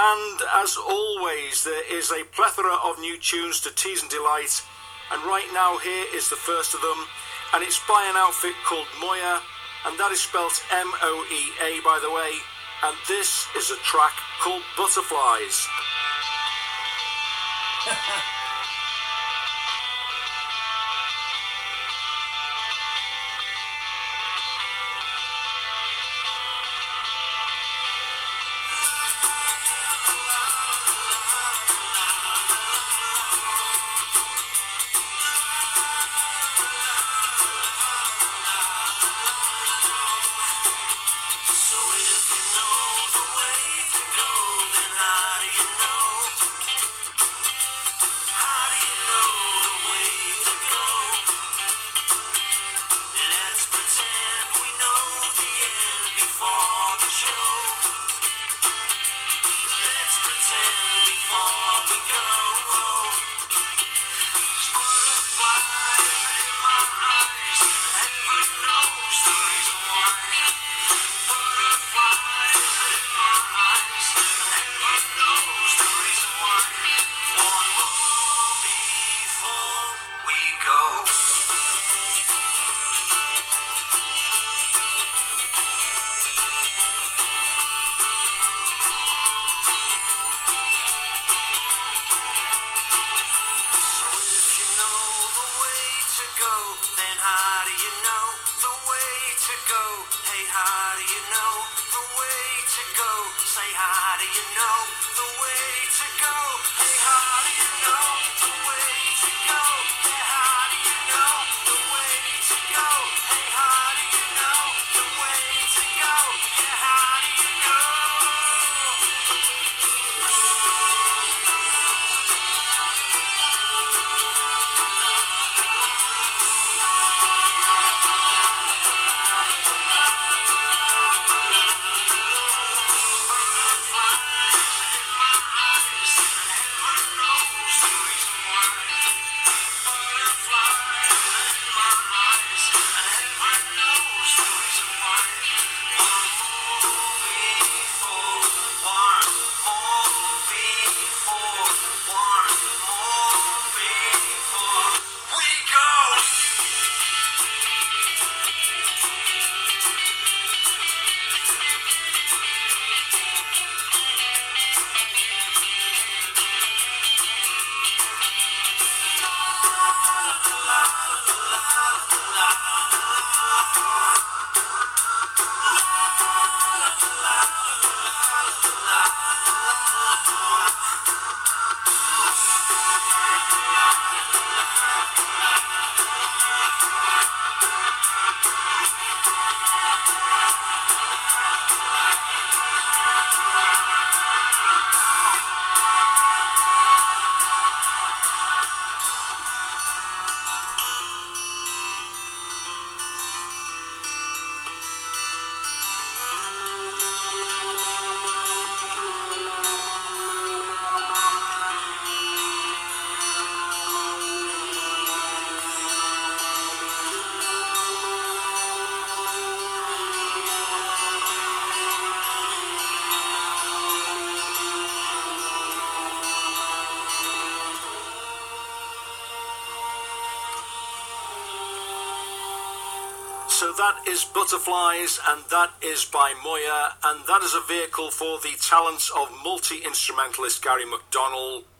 And as always, there is a plethora of new tunes to tease and delight. And right now here is the first of them, and it's by an outfit called Moya, and that is spelt M-O-E-A, by the way. And this is a track called Butterflies. So that is Butterflies, and that is by Moya, and that is a vehicle for the talents of multi-instrumentalist Gary McDonnell.